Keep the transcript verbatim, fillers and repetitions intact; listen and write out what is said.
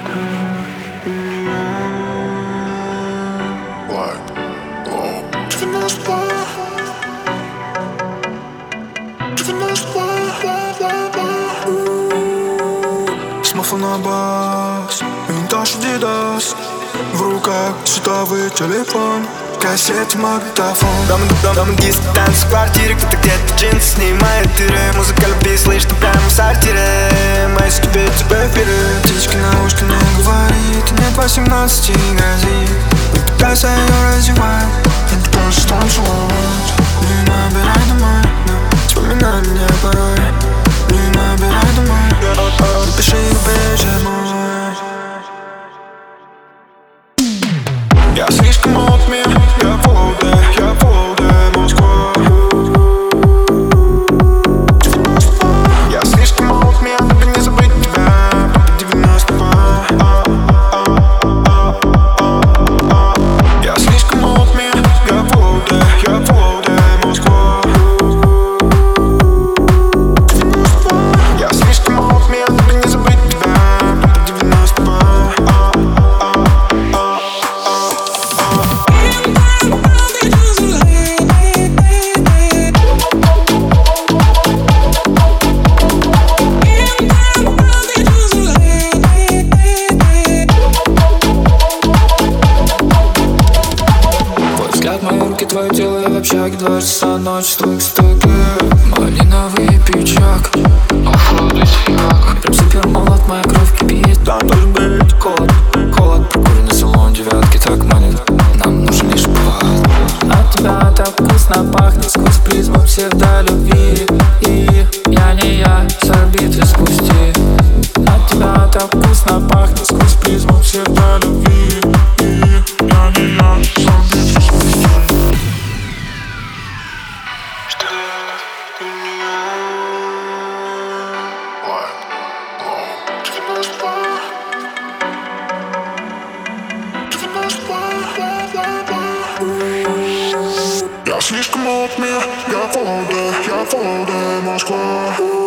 Смафл на бас, винтаж Adidas. В руках сотовый телефон, кассете, магнитофон. Дам, дам, дам, дистанс в квартире, кто-то где-то джинсы снимает тыры. Музыка любви слышно прямо в сортире. Мои тебе тебе вперед. Птичка на ушко не говорит, нет восемнадцати грозит. Пытайся ее раздевать, это просто танцевать. Не набирай домой, вспоминай меня порой. Не набирай домой, напиши убежи мой. Я слишком от мир, я Волга, я Волга, Москва. Я слишком от мир, чтобы не забыть тебя. девяносто два. Я слишком от мир, я Волга, я Волга, Москва. Я слишком от мир, чтобы не забыть тебя. девяносто два. Мои руки, твое тело, я в общаге. Два часа ночи, стук, стук. Малиновый пиджак, оффроуд сияк. Прям супер молод, моя кровь кипит. Там должен быть Холод, холод, прокуренный салон девятки так манит. Нам нужен лишь повод. От тебя так вкусно пахнет сквозь призму псевдолюбви. И я не я, с орбиты спусти. От тебя так вкусно пахнет сквозь призму псевдолюбви. И я не я, с орбиты спусти. Я слишком от мир, я Волга, я Волга, Москва.